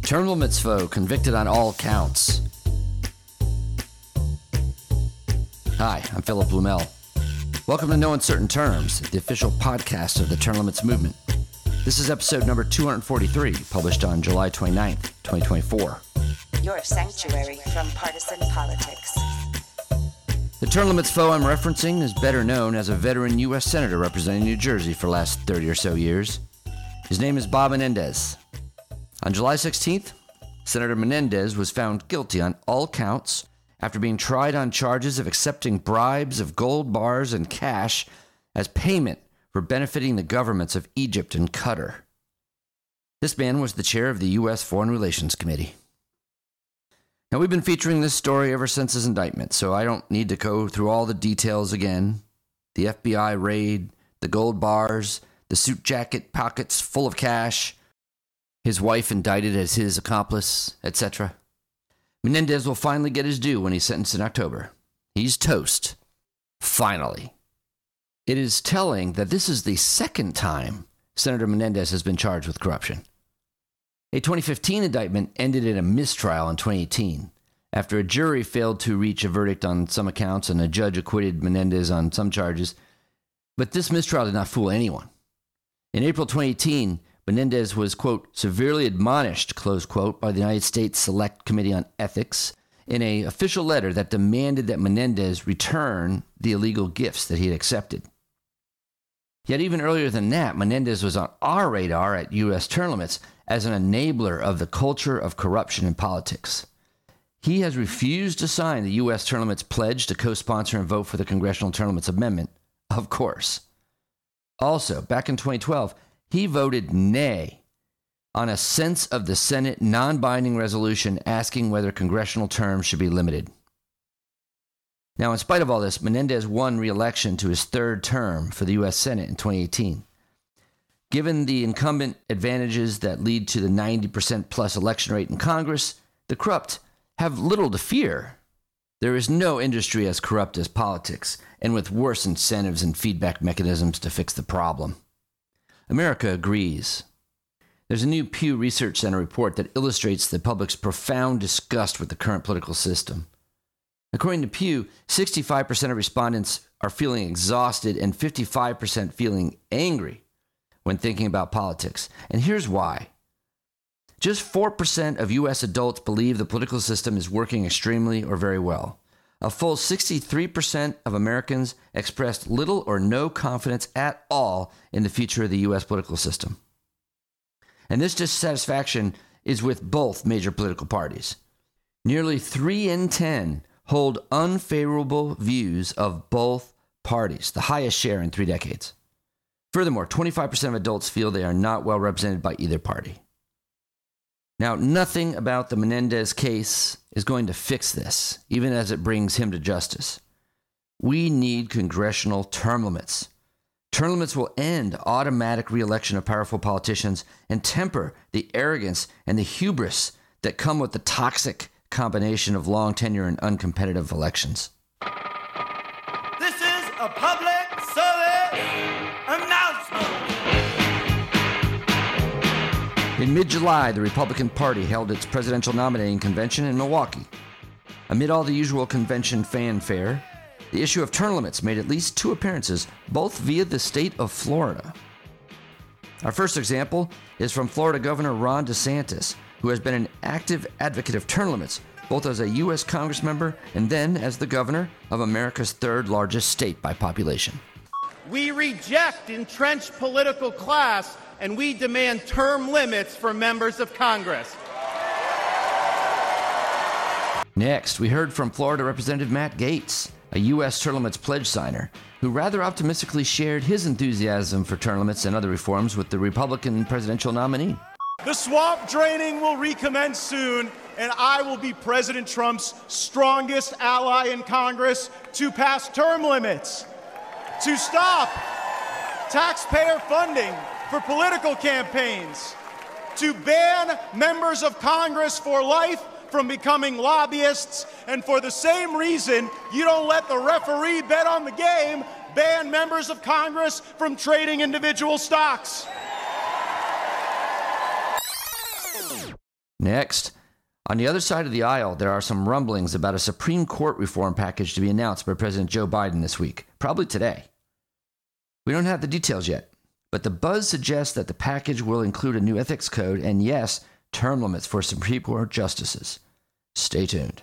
Term limits foe convicted on all counts. Hi, I'm Philip Blumel. Welcome to No Uncertain Terms, the official podcast of the Term Limits Movement. This is episode number 243, published on July 29th, 2024. Your sanctuary from partisan politics. The term limits foe I'm referencing is better known as a veteran U.S. Senator representing New Jersey for the last 30 or so years. His name is Bob Menendez. On July 16th, Senator Menendez was found guilty on all counts after being tried on charges of accepting bribes of gold bars and cash as payment for benefiting the governments of Egypt and Qatar. This man was the chair of the U.S. Foreign Relations Committee. Now, we've been featuring this story ever since his indictment, so I don't need to go through all the details again. The FBI raid, the gold bars, the suit jacket pockets full of cash, his wife indicted as his accomplice, etc. Menendez will finally get his due when he's sentenced in October. He's toast. Finally. It is telling that this is the second time Senator Menendez has been charged with corruption. A 2015 indictment ended in a mistrial in 2018 after a jury failed to reach a verdict on some accounts and a judge acquitted Menendez on some charges. But this mistrial did not fool anyone. In April 2018, Menendez was, quote, severely admonished, close quote, by the United States Select Committee on Ethics in an official letter that demanded that Menendez return the illegal gifts that he had accepted. Yet even earlier than that, Menendez was on our radar at U.S. term limits as an enabler of the culture of corruption in politics. He has refused to sign the U.S. term limits pledge to co-sponsor and vote for the Congressional Term Limits Amendment, of course. Also, back in 2012, he voted nay on a sense of the Senate non-binding resolution asking whether congressional terms should be limited. Now, in spite of all this, Menendez won re-election to his third term for the U.S. Senate in 2018. Given the incumbent advantages that lead to the 90% plus election rate in Congress, the corrupt have little to fear. There is no industry as corrupt as politics, and with worse incentives and feedback mechanisms to fix the problem. America agrees. There's a new Pew Research Center report that illustrates the public's profound disgust with the current political system. According to Pew, 65% of respondents are feeling exhausted and 55% feeling angry when thinking about politics. And here's why. Just 4% of U.S. adults believe the political system is working extremely or very well. A full 63% of Americans expressed little or no confidence at all in the future of the U.S. political system. And this dissatisfaction is with both major political parties. Nearly 3 in 10 hold unfavorable views of both parties, the highest share in 3 decades. Furthermore, 25% of adults feel they are not well represented by either party. Now, nothing about the Menendez case is going to fix this, even as it brings him to justice. We need congressional term limits. Term limits will end automatic re-election of powerful politicians and temper the arrogance and the hubris that come with the toxic combination of long tenure and uncompetitive elections. This is a public service announcement. In mid-July, the Republican Party held its presidential nominating convention in Milwaukee. Amid all the usual convention fanfare, the issue of term limits made at least 2 appearances, both via the state of Florida. Our first example is from Florida Governor Ron DeSantis, who has been an active advocate of term limits, both as a U.S. Congress member and then as the governor of America's third largest state by population. We reject entrenched political class, and we demand term limits for members of Congress. Next, we heard from Florida Representative Matt Gaetz, a U.S. term limits pledge signer, who rather optimistically shared his enthusiasm for term limits and other reforms with the Republican presidential nominee. The swamp draining will recommence soon, and I will be President Trump's strongest ally in Congress to pass term limits, to stop taxpayer funding for political campaigns, to ban members of Congress for life from becoming lobbyists, and for the same reason you don't let the referee bet on the game, ban members of Congress from trading individual stocks. Next, on the other side of the aisle, there are some rumblings about a Supreme Court reform package to be announced by President Joe Biden this week, probably today. We don't have the details yet, but the buzz suggests that the package will include a new ethics code and, yes, term limits for Supreme Court justices. Stay tuned.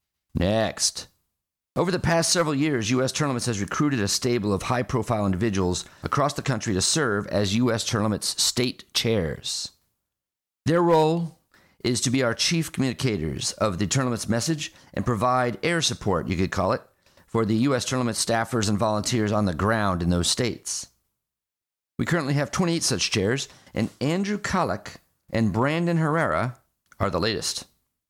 Next. Over the past several years, U.S. Term Limits has recruited a stable of high-profile individuals across the country to serve as U.S. Term Limits state chairs. Their role is to be our chief communicators of the Term Limits message and provide air support, you could call it, for the U.S. Term Limits staffers and volunteers on the ground in those states. We currently have 28 such chairs, and Andrew Kalik and Brandon Herrera are the latest.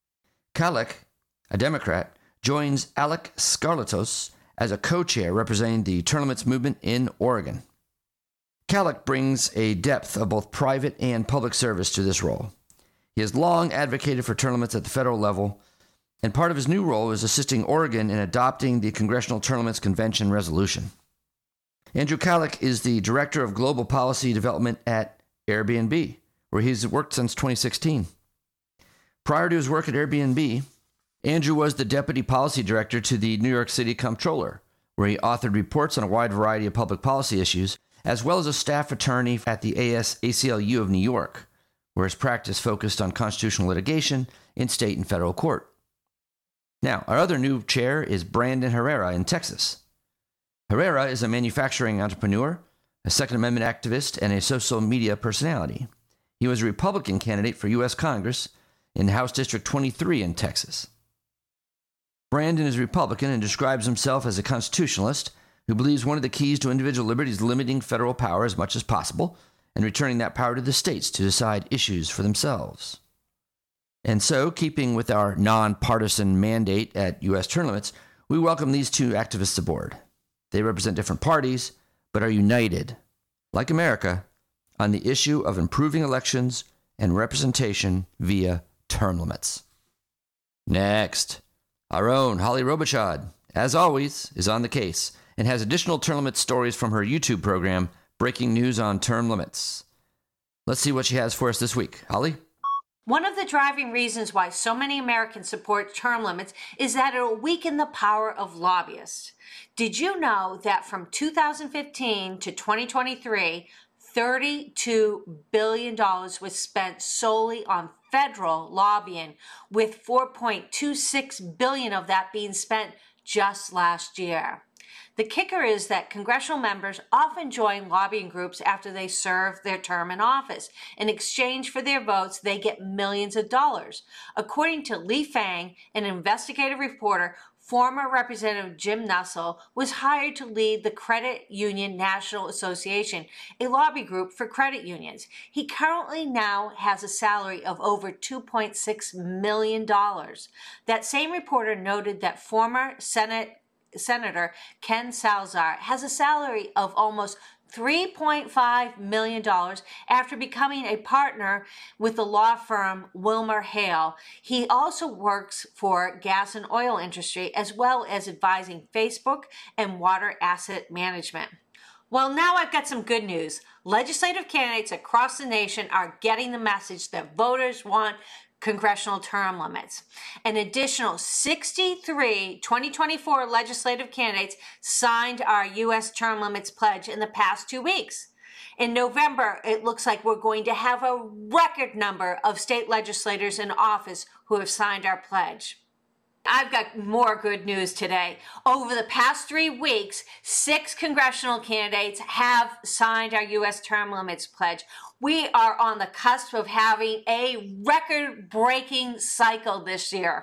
Kalik, a Democrat, joins Alec Skarlatos as a co-chair representing the Term Limits movement in Oregon. Kalik brings a depth of both private and public service to this role. He has long advocated for term limits at the federal level, and part of his new role is assisting Oregon in adopting the Congressional Term Limits Convention resolution. Andrew Kalik is the Director of Global Policy Development at Airbnb, where he's worked since 2016. Prior to his work at Airbnb, Andrew was the Deputy Policy Director to the New York City Comptroller, where he authored reports on a wide variety of public policy issues, as well as a staff attorney at the ACLU of New York, where his practice focused on constitutional litigation in state and federal court. Now, our other new chair is Brandon Herrera in Texas. Herrera is a manufacturing entrepreneur, a Second Amendment activist, and a social media personality. He was a Republican candidate for U.S. Congress in House District 23 in Texas. Brandon is Republican and describes himself as a constitutionalist who believes one of the keys to individual liberty is limiting federal power as much as possible and returning that power to the states to decide issues for themselves. And so, keeping with our nonpartisan mandate at U.S. Term Limits, we welcome these two activists aboard. They represent different parties, but are united, like America, on the issue of improving elections and representation via term limits. Next, our own Holly Robichaud, as always, is on the case and has additional term limit stories from her YouTube program, Breaking News on Term Limits. Let's see what she has for us this week. Holly? One of the driving reasons why so many Americans support term limits is that it will weaken the power of lobbyists. Did you know that from 2015 to 2023, $32 billion was spent solely on federal lobbying, with $4.26 billion of that being spent just last year. The kicker is that congressional members often join lobbying groups after they serve their term in office. In exchange for their votes, they get millions of dollars. According to Lee Fang, an investigative reporter, former Representative Jim Nussle was hired to lead the Credit Union National Association, a lobby group for credit unions. He currently now has a salary of over $2.6 million. That same reporter noted that former Senator Ken Salazar has a salary of almost $3.5 million after becoming a partner with the law firm Wilmer Hale. He also works for gas and oil industry, as well as advising Facebook and water asset management. Well, now I've got some good news. Legislative candidates across the nation are getting the message that voters want congressional term limits. An additional 63 2024 legislative candidates signed our U.S. term limits pledge in the past 2 weeks. In November, it looks like we're going to have a record number of state legislators in office who have signed our pledge. I've got more good news today. Over the past 3 weeks, 6 congressional candidates have signed our U.S. term limits pledge. We are on the cusp of having a record-breaking cycle this year.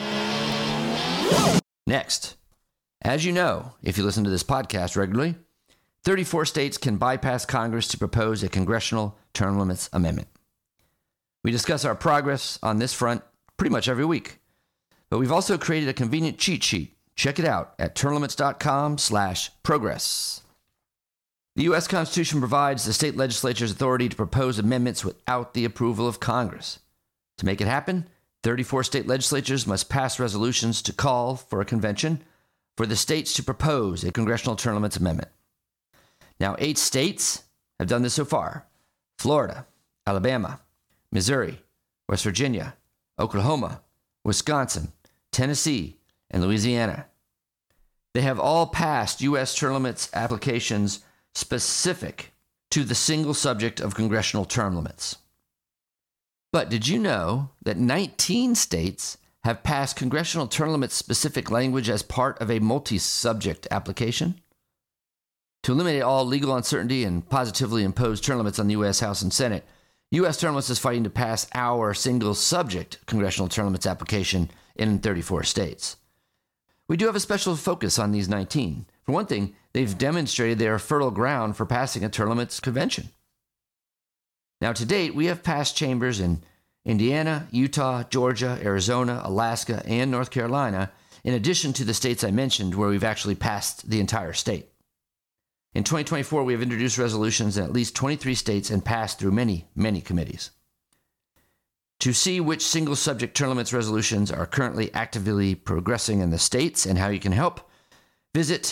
Next, as you know, if you listen to this podcast regularly, 34 states can bypass Congress to propose a congressional term limits amendment. We discuss our progress on this front pretty much every week. But we've also created a convenient cheat sheet. Check it out at termlimits.com/progress. The U.S. Constitution provides the state legislature's authority to propose amendments without the approval of Congress. To make it happen, 34 state legislatures must pass resolutions to call for a convention for the states to propose a congressional term limits amendment. Now, 8 states have done this so far: Florida, Alabama, Missouri, West Virginia, Oklahoma, Wisconsin, Tennessee, and Louisiana. They have all passed U.S. term limits applications specific to the single subject of congressional term limits. But did you know that 19 states have passed congressional term limits specific language as part of a multi-subject application? To eliminate all legal uncertainty and positively impose term limits on the U.S. House and Senate, U.S. Term Limits is fighting to pass our single subject congressional term limits application in 34 states. We do have a special focus on these 19. For one thing, they've demonstrated they are fertile ground for passing a term limits convention. Now, to date, we have passed chambers in Indiana, Utah, Georgia, Arizona, Alaska, and North Carolina, in addition to the states I mentioned where we've actually passed the entire state. In 2024, we have introduced resolutions in at least 23 states and passed through many, many committees. To see which single subject term limits resolutions are currently actively progressing in the states and how you can help, visit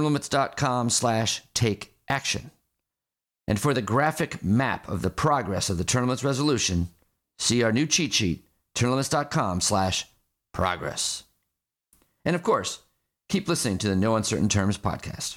termlimits.com/takeaction. And for the graphic map of the progress of the term limits resolution, see our new cheat sheet, termlimits.com/progress. And of course, keep listening to the No Uncertain Terms podcast.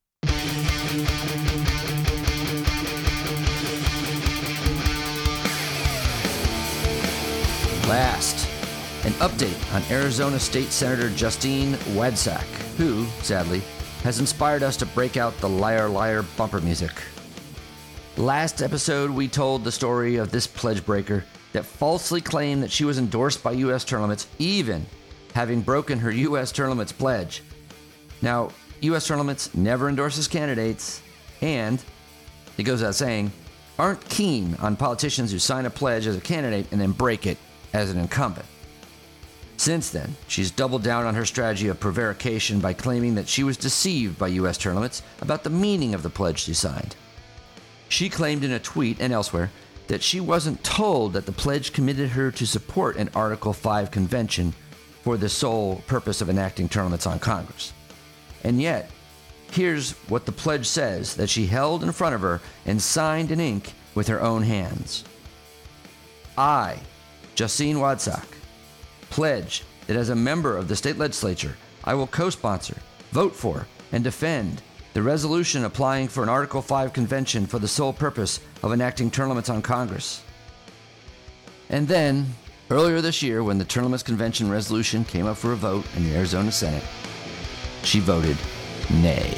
Last, an update on Arizona State Senator Justine Wadsack, who, sadly, has inspired us to break out the Liar Liar bumper music. Last episode, we told the story of this pledge breaker that falsely claimed that she was endorsed by U.S. term limits, even having broken her U.S. term limits pledge. Now, U.S. term limits never endorses candidates, and, it goes without saying, aren't keen on politicians who sign a pledge as a candidate and then break it as an incumbent. Since then, she's doubled down on her strategy of prevarication by claiming that she was deceived by U.S. term limits about the meaning of the pledge she signed. She claimed in a tweet and elsewhere that she wasn't told that the pledge committed her to support an Article 5 convention for the sole purpose of enacting term limits on Congress. And yet, here's what the pledge says that she held in front of her and signed in ink with her own hands. I, Justine Wadsack, pledge that as a member of the state legislature, I will co-sponsor, vote for, and defend the resolution applying for an Article 5 convention for the sole purpose of enacting term limits on Congress. And then, earlier this year, when the term limits convention resolution came up for a vote in the Arizona Senate, she voted nay.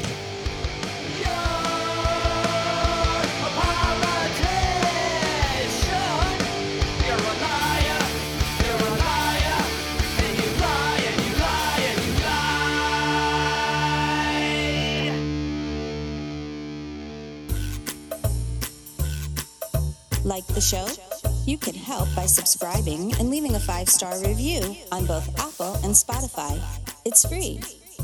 Like the show? You can help by subscribing and leaving a 5-star review on both Apple and Spotify. It's free.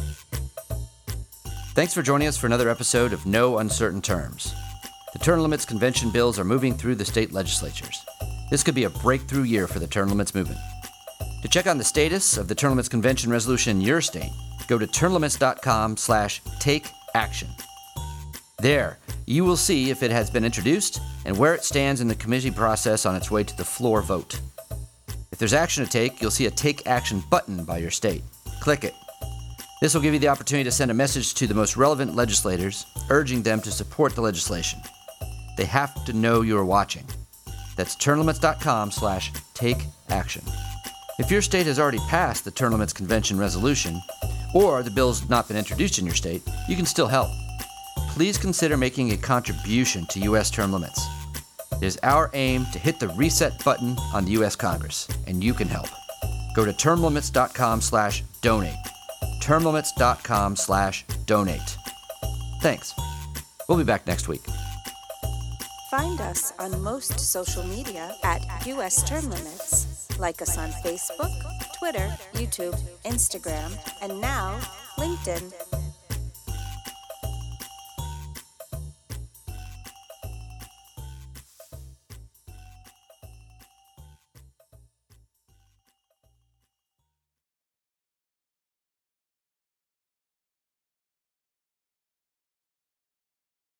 Thanks for joining us for another episode of No Uncertain Terms. The term limits convention bills are moving through the state legislatures. This could be a breakthrough year for the term limits movement. To check on the status of the term limits convention resolution in your state, go to termlimits.com/takeaction. There, you will see if it has been introduced and where it stands in the committee process on its way to the floor vote. If there's action to take, you'll see a Take Action button by your state. Click it. This will give you the opportunity to send a message to the most relevant legislators, urging them to support the legislation. They have to know you are watching. That's termlimits.com/takeaction. If your state has already passed the term limits convention resolution, or the bill's not been introduced in your state, you can still help. Please consider making a contribution to U.S. term limits. It is our aim to hit the reset button on the U.S. Congress, and you can help. Go to termlimits.com/donate. termlimits.com/donate. Thanks. We'll be back next week. Find us on most social media at US Term Limits. Like us on Facebook, Twitter, YouTube, Instagram, and now LinkedIn.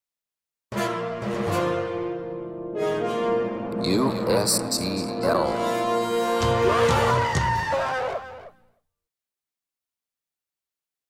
USTL.